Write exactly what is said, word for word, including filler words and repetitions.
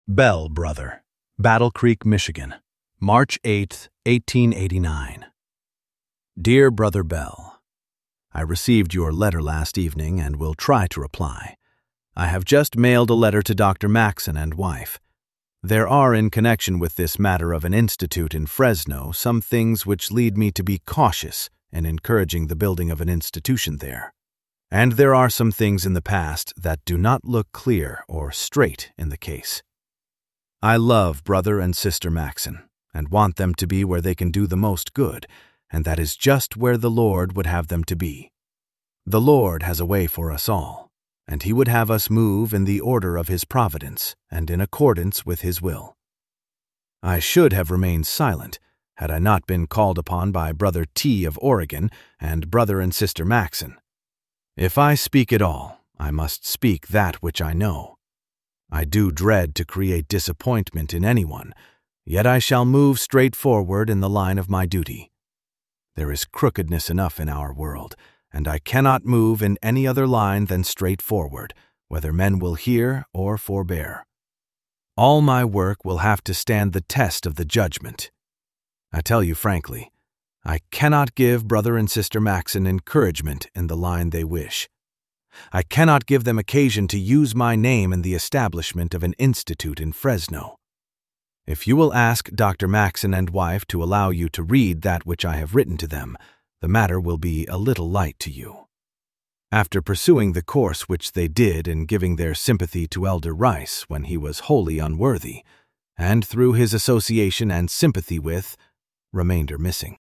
Bell, Brother, Battle Creek, Michigan, March eighth, eighteen eighty-nine. Dear Brother Bell, I received your letter last evening and will try to reply. I have just mailed a letter to Doctor Maxson and wife. There are, in connection with this matter of an institute in Fresno, some things which lead me to be cautious in encouraging the building of an institution there. And there are some things in the past that do not look clear or straight in the case. I love Brother and Sister Maxson and want them to be where they can do the most good, and that is just where the Lord would have them to be. The Lord has a way for us all, and He would have us move in the order of His providence and in accordance with His will. I should have remained silent had I not been called upon by Brother T. of Oregon and Brother and Sister Maxson. If I speak at all, I must speak that which I know. I do dread to create disappointment in anyone, yet I shall move straight forward in the line of my duty. There is crookedness enough in our world, and I cannot move in any other line than straight forward, whether men will hear or forbear. All my work will have to stand the test of the judgment. I tell you frankly, I cannot give Brother and Sister Maxson encouragement in the line they wish. I cannot give them occasion to use my name in the establishment of an institute in Fresno. If you will ask Doctor Maxson and wife to allow you to read that which I have written to them, the matter will be a little light to you. After pursuing the course which they did in giving their sympathy to Elder Rice when he was wholly unworthy, and through his association and sympathy with, remainder missing.